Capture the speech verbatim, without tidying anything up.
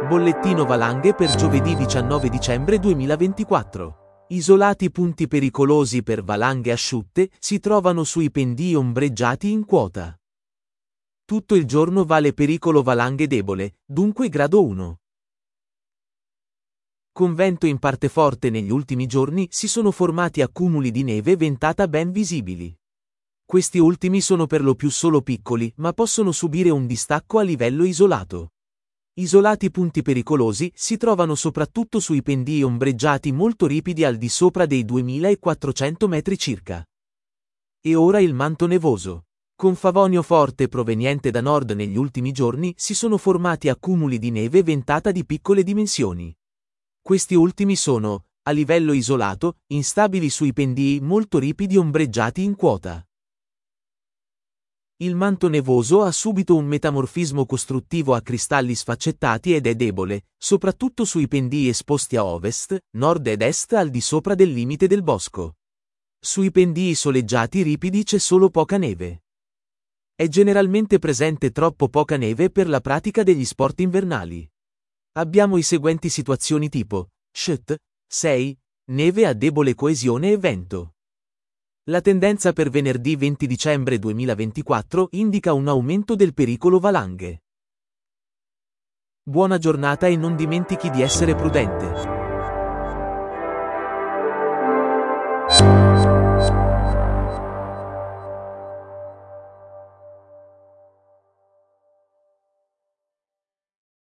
Bollettino valanghe per giovedì diciannove dicembre duemilaventiquattro. Isolati punti pericolosi per valanghe asciutte si trovano sui pendii ombreggiati in quota. Tutto il giorno vale pericolo valanghe debole, dunque grado uno. Con vento in parte forte negli ultimi giorni si sono formati accumuli di neve e ventata ben visibili. Questi ultimi sono per lo più solo piccoli, ma possono subire un distacco a livello isolato. Isolati punti pericolosi si trovano soprattutto sui pendii ombreggiati molto ripidi al di sopra dei duemilaquattrocento metri circa. E ora il manto nevoso. Con favonio forte proveniente da nord negli ultimi giorni si sono formati accumuli di neve e ventata di piccole dimensioni. Questi ultimi sono, a livello isolato, instabili sui pendii molto ripidi ombreggiati in quota. Il manto nevoso ha subito un metamorfismo costruttivo a cristalli sfaccettati ed è debole, soprattutto sui pendii esposti a ovest, nord ed est al di sopra del limite del bosco. Sui pendii soleggiati ripidi c'è solo poca neve. È generalmente presente troppo poca neve per la pratica degli sport invernali. Abbiamo i seguenti situazioni tipo: Sht, sei, neve a debole coesione e vento. La tendenza per venerdì venti dicembre duemilaventiquattro indica un aumento del pericolo valanghe. Buona giornata e non dimentichi di essere prudente.